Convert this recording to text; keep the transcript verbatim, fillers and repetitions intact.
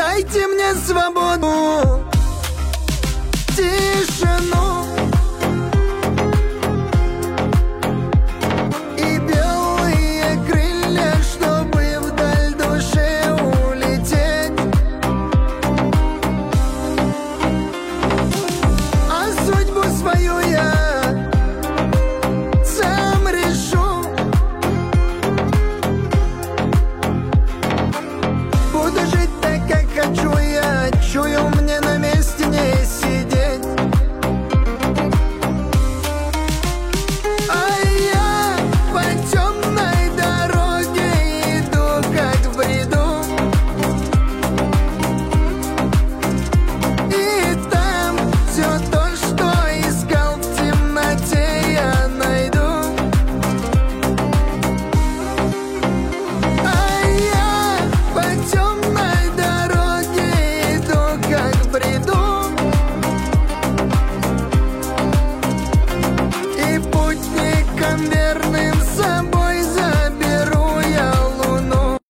Дайте мне свободу, тишину и белые крылья, чтобы вдаль души улететь. А судьбу свою я сам решу. Буду жить так, как хочу я, чую, мне на месте не сидеть. А я по темной дороге иду, как в бреду. И там все то, что искал в темноте, я найду. А я по темной дороге иду, как в бреду. И путникам верным с собой